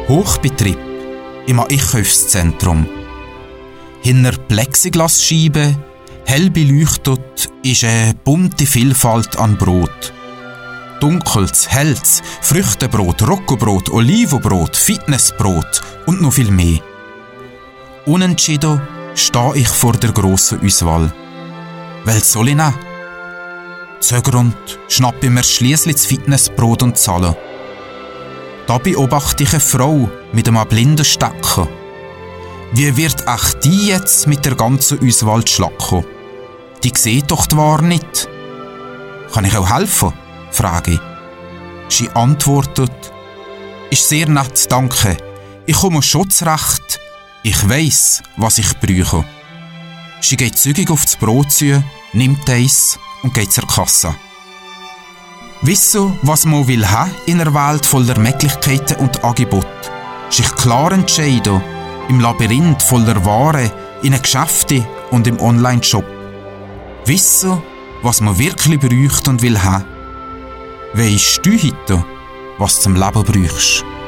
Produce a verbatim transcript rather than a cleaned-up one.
Hochbetrieb im Einkaufszentrum. Hinter Plexiglasscheiben, hell beleuchtet, ist eine bunte Vielfalt an Brot. Dunkles, helles, Früchtebrot, Roccobrot, Olivenbrot, Fitnessbrot und noch viel mehr. Unentschieden stehe ich vor der grossen Auswahl. Welches soll ich nehmen? Zögernd schnappe ich mir schliesslich das Fitnessbrot und zahle. Da beobachte ich eine Frau mit einem blinden Stecker. Wie wird auch die jetzt mit der ganzen Auswahl schlacken? Die sieht doch die Ware nicht. Kann ich auch helfen? Frage ich. Sie antwortet: Ist sehr nett, danke. Ich komme schon zurecht. Ich weiss, was ich brauche. Sie geht zügig auf das Brot zu, nimmt eins und geht zur Kasse. Wissen, was man will haben in einer Welt voller Möglichkeiten und Angebote. Sich klar entscheiden im Labyrinth voller Waren, in den Geschäften und im Online-Shop. Wissen, was man wirklich braucht und will haben. Weisst du heute, was du zum Leben brauchst?